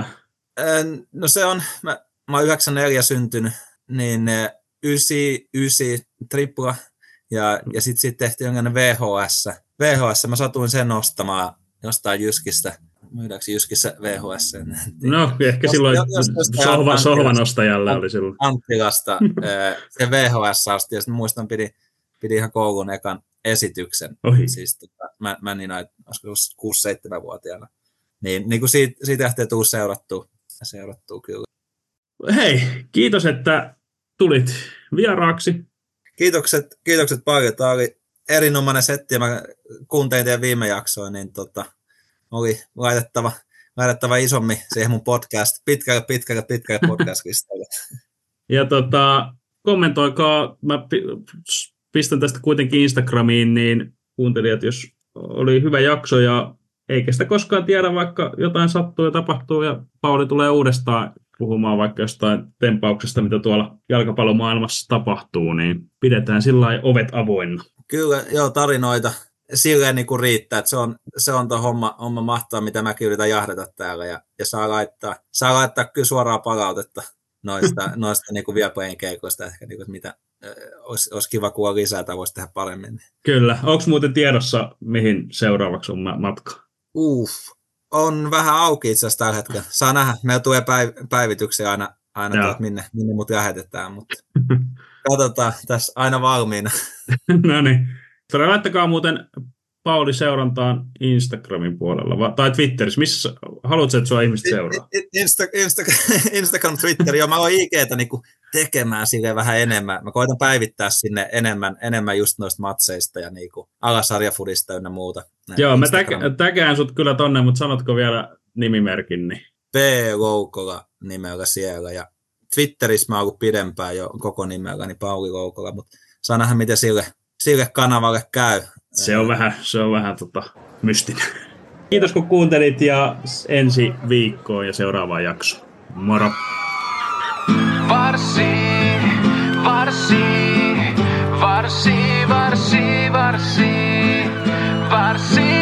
No se on, mä, mä oon yhdeksänkymmentäneljä syntynyt, niin yhdeksän yhdeksän tripla, ja, ja sitten sit tehtiin jonkinlainen V H S. V H S, mä satuin sen ostamaan jostain Jyskistä. Myydäänkö Jyskissä V H S? No, ehkä jos, silloin jos, jos sohva, sohvan ostajalle oli silloin. Anttilasta se V H S asti, ja sitten muistan, pidi, pidi ihan koulun ekan esityksen. Ohi. Siis tota, mä, mä niin näin, olisiko kuusi seitsemän vuotiaana. Niin, niin kuin siitä, siitä lähtee tuu seurattua, seurattua kyllä. Hei, kiitos, että tulit vieraaksi. Kiitokset, kiitokset paljon. Tämä oli erinomainen setti, ja mä kuuntelin teidän viime jaksoa, niin tota, oli laitettava, laitettava isommin siihen mun podcast, pitkälle, pitkälle, pitkälle podcast-listalle. Ja tota, kommentoikaa, mä pistän tästä kuitenkin Instagramiin, niin kuuntelijat, jos oli hyvä jakso, ja eikä sitä koskaan tiedä, vaikka jotain sattuu ja tapahtuu, ja Pauli tulee uudestaan puhumaan vaikka jostain tempauksesta, mitä tuolla jalkapallomaailmassa tapahtuu, niin pidetään sillä lailla ovet avoinna. Kyllä, joo, tarinoita silleen niin kuin riittää, että se on, se on tuo homma, homma mahtavaa, mitä mäkin yritän jahdata täällä, ja, ja saa, laittaa, saa laittaa kyllä suoraa palautetta noista, noista niin kuin Viaplayn keikoista, ehkä niin kuin, mitä äh, olisi, olisi kiva kuulla lisää tai voisi tehdä paremmin. Kyllä, onko muuten tiedossa, mihin seuraavaksi on matka? Uff, on vähän auki itse asiassa tällä hetkellä. Saa nähdä, meillä tulee päiv- päivityksiä aina, aina tuot, minne, minne mut lähetetään, mutta katsotaan tässä aina valmiina. No niin. Laittakaa muuten Pauli seurantaan Instagramin puolella, tai Twitterissä. Missä haluatko, että sua ihmiset seuraa? Insta, Insta, Instagram, Twitter, joo, mä oon I G:tä niinku tekemään silleen vähän enemmän. Mä koitan päivittää sinne enemmän, enemmän just noista matseista ja niinku alasarjafudista ynnä muuta. Joo, mä täkään sut kyllä tonne, mutta sanotko vielä nimimerkin? Niin. P. Loukola nimellä siellä, ja Twitterissä mä oon ollut pidempään jo koko nimellä, niin Pauli Loukola, mutta saa nähdä, miten sille, sille kanavalle käy. Se on vähän, se on vähän tota, mystinen. Kiitos kun kuuntelit, ja ensi viikkoon ja seuraavaan jaksoon. Moro! Varsi, varsi, varsi, varsi, varsi, varsi.